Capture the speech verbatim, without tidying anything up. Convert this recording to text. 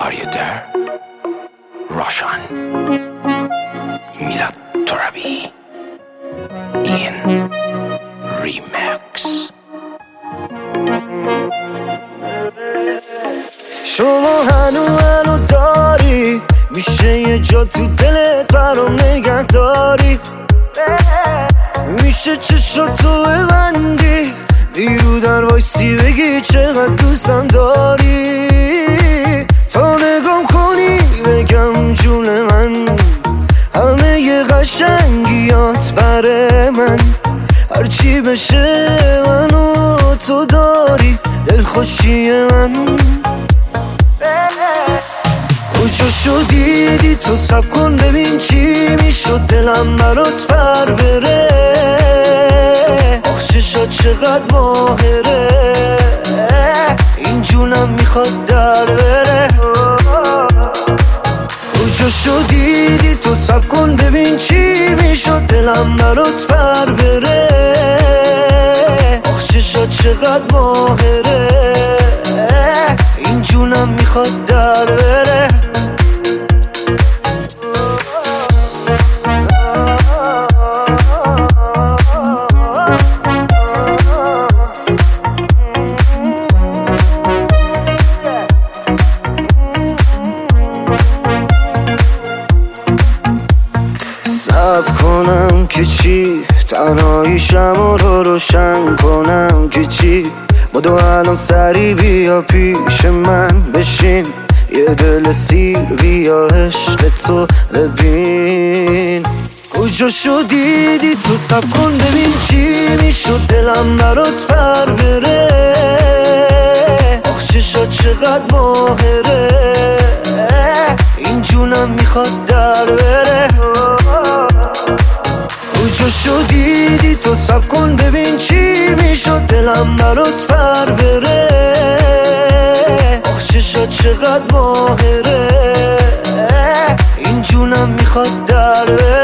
آریادر روشن میلاد ترابی این ریمکس. شما هنو هنو داری میشه یه جا تو دلت برام نگه داری، میشه چشاتو ببندی بیرو در وایسی بگی چقدر دوستم داری، تا نگام کنی بگم جون من همه ی قشنگیات بره من، هرچی بشه منو تو داری دلخوشی من. کجا شدیدی تو سب کن ببین چی میشد دلم برات پر بره، آخ چشات چقدر ماهره این جونم میخواد در بره. کجا شدیدی تو سب کن ببین چی میشد دلم برات پر بره، آخ چشات چقدر ماهره این جونم میخواد در بره. صبر کنم که چی تنهاییشم رو روشن کنم که چی، بدو الان سری بیا پیش من بشین یه دل سیر بیا عشق تو ببین. کجا شدیدی تو سب کن ببین چی میشد دلم برات پر بره، آخ چشات چقدر ماهره این جونم میخواد در بره. کجا شدیدی تو سب کن ببین چی میشد دلم برات پر بره، آخ چشات چقدر ماهره این جونم میخواد در بره.